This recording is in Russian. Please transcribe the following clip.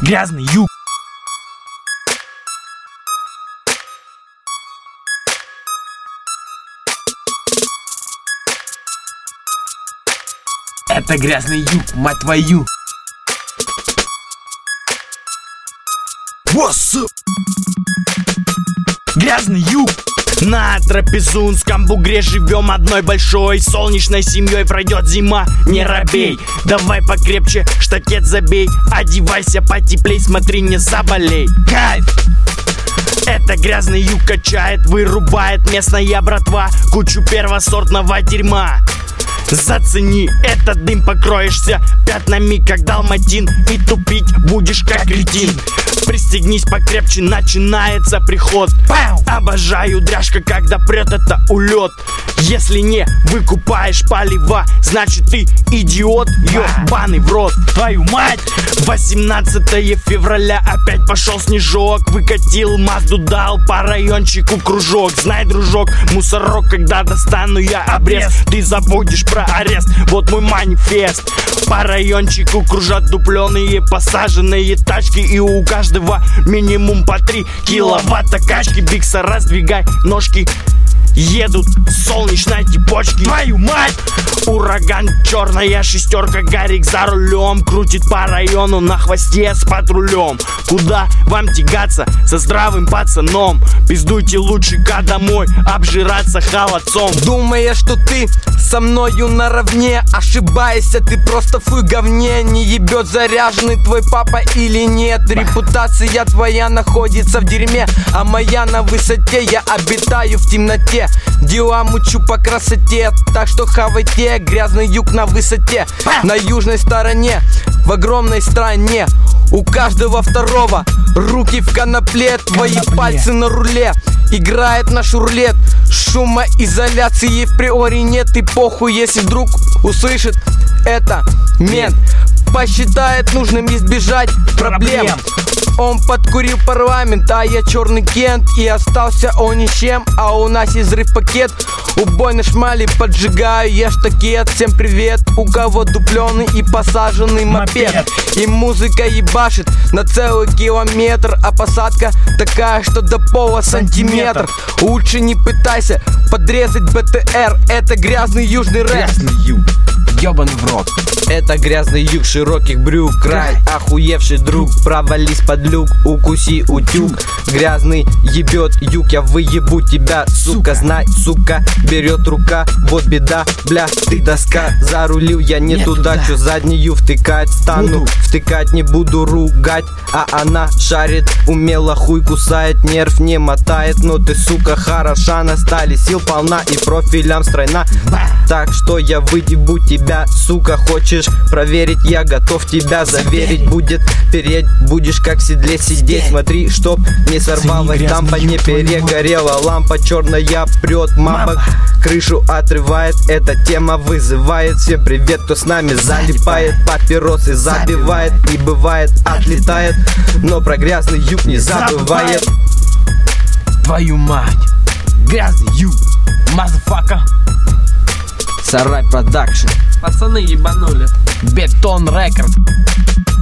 Грязный юг. Это грязный юг, мать твою. What's up? Грязный юг. На трапезунском бугре живем одной большой солнечной семьей. Пройдет зима, не робей. Давай покрепче, штакет забей. Одевайся потеплей, смотри, не заболей. Кайф. Это грязный юг качает, вырубает местная братва кучу первосортного дерьма. Зацени этот дым, покроешься пятнами, как далматин, и тупить будешь как кретин. Пристегнись покрепче, начинается приход. Обожаю дряжка, когда прет это улет. Если не выкупаешь палева, значит ты идиот, ёбаный в рот. Твою мать! 18 февраля опять пошел снежок. Выкатил Мазду, дал по райончику кружок. Знай, дружок, мусорок, когда достану я обрез, ты забудешь про арест, вот мой манифест. По райончику кружат дупленые посаженные тачки, и у каждого минимум по 3 киловатта качки. Бикса, раздвигай ножки, едут солнечной типочки. Твою мать! Ураган, черная шестерка, Гарик за рулем, крутит по району на хвосте с патрулем. Куда вам тягаться со здравым пацаном? Пиздуйте лучше-ка домой, обжираться холодцом. Думаешь, что ты со мною наравне, ошибаешься, ты просто в говне. Не ебет заряженный твой папа или нет. Репутация твоя находится в дерьме, а моя на высоте. Я обитаю в темноте, дела мучу по красоте. Так что хавайте, грязный юг на высоте. На южной стороне, в огромной стране, у каждого второго руки в конопле. Твои пальцы на руле, играет наш рулет. Шумоизоляции в приори нет, и похуй, если вдруг услышит это мент. Посчитает нужным избежать проблем. Он подкурил парламент, а я черный Кент. И остался он ни с чем, а у нас есть взрыв-пакет. Убойный шмали поджигаю я штакет. Всем привет, у кого дупленый и посаженный мопед. И музыка ебашит на целый километр, а посадка такая, что до пола сантиметр. Лучше не пытайся подрезать БТР, это грязный южный рэп. Грязный юг, ёбаный в рот. Это грязный юг широких брюк. Край охуевший друг, провались под люк, укуси утюг. Грязный ебет юг, я выебу тебя, сука. Знай, сука, берет рука, вот беда, бля, ты доска. Зарулил я не туда, чё заднюю втыкать стану. Втыкать не буду, ругать, а она шарит умело, хуй кусает, нерв не мотает. Но ты, сука, хороша, на стали сил полна и профилям стройна. Так что я выебу тебя, сука. Хочешь проверить, я готов тебя заверить. Будет переть, будешь как в седле сидеть. Смотри, чтоб не сорвалась дампа, не перегорела лампа. Черная прет, мама крышу отрывает. Эта тема вызывает всем привет, кто с нами залипает. Папиросы забивает и бывает отлетает, но про грязный юг не забывает. Твою мать! Грязный юг, мазафака. Сарай продакшн. Пацаны ебанули. Бетон рекорд.